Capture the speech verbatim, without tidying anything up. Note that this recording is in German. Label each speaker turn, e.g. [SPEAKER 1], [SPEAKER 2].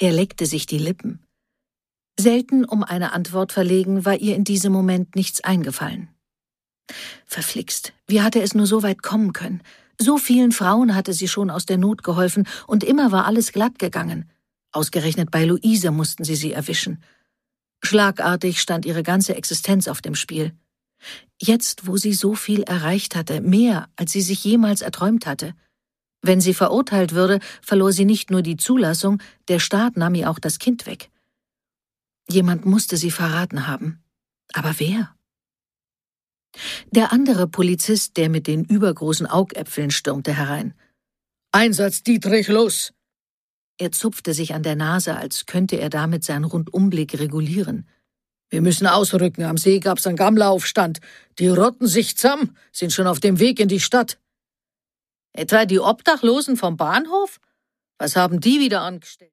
[SPEAKER 1] Er leckte sich die Lippen. Selten um eine Antwort verlegen, war ihr in diesem Moment nichts eingefallen. Verflixt, wie hatte es nur so weit kommen können? So vielen Frauen hatte sie schon aus der Not geholfen, und immer war alles glatt gegangen. Ausgerechnet bei Luise mussten sie sie erwischen. Schlagartig stand ihre ganze Existenz auf dem Spiel. Jetzt, wo sie so viel erreicht hatte, mehr, als sie sich jemals erträumt hatte. Wenn sie verurteilt würde, verlor sie nicht nur die Zulassung, der Staat nahm ihr auch das Kind weg. Jemand musste sie verraten haben. Aber wer? Der andere Polizist, der mit den übergroßen Augäpfeln, stürmte herein. »Einsatz Dietrich, los!« Er zupfte sich an der Nase, als könnte er damit seinen Rundumblick regulieren. »Wir müssen ausrücken, am See gab's einen Gammleraufstand. Die rotten sich zusammen, sind schon auf dem Weg in die Stadt.« »Etwa die Obdachlosen vom Bahnhof? Was haben die wieder angestellt?«